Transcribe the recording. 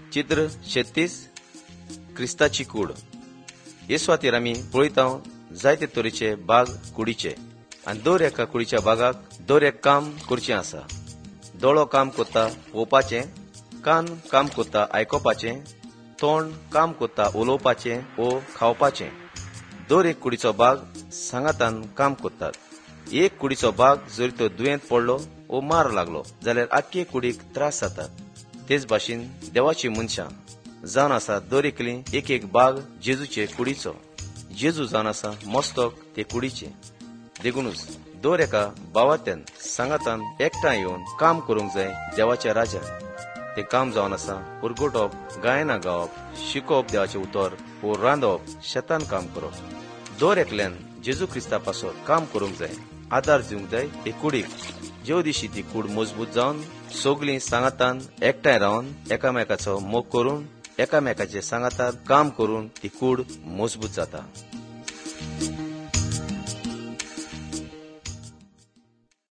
चित्र 36 क्रिस्ताची कूड. येसू खातीर आमी पळयता जायते तरेचे बाग कुडीचे, आनी दर एका कुडीच्या बागाक दर एक काम करचें आसा. दोळो काम कोत्ता पळोवपाचें, कान काम कोत्ता आयकोपाचें, तोंड काम कोत्ता उलोवपाचें ओ खावपाचें. दर एक कुडीचो बाग सांगातान काम कोत्तात. एक कुडीचो बाग जर तो दुयेंत पडलो ओ मार लागलो जाल्यार आख्खे कुडीक त्रास जातात. तेच भाशेन देवाची मनशां जावन आसा दर एकली एक एक बाग जेजूचे कुडीचो. जेजू जावन आसा मस्तक ते कुडीचे. देखूनच दर एका भावात्यान सांगातान एकठांय येवन काम करूंक जाय देवाच्या राज्यात. ते काम जावन आसा पुरगोटप, गायनां गावप, शिकोवप देवाचे उतर ओ रांदप, शेतान काम करप. दर एकल्यान जेजू क्रिस्ता पासत काम करूंक जाय, आदार दिवंक जाय ते कुडीक. ज्यो दिशी ती कूड मजबूत जावन सगळीं सांगातान एकठांय रावन एकामेकाचो मोग करून एकामेकाचे सांगातान काम करून ती कूड मजबूत जाता.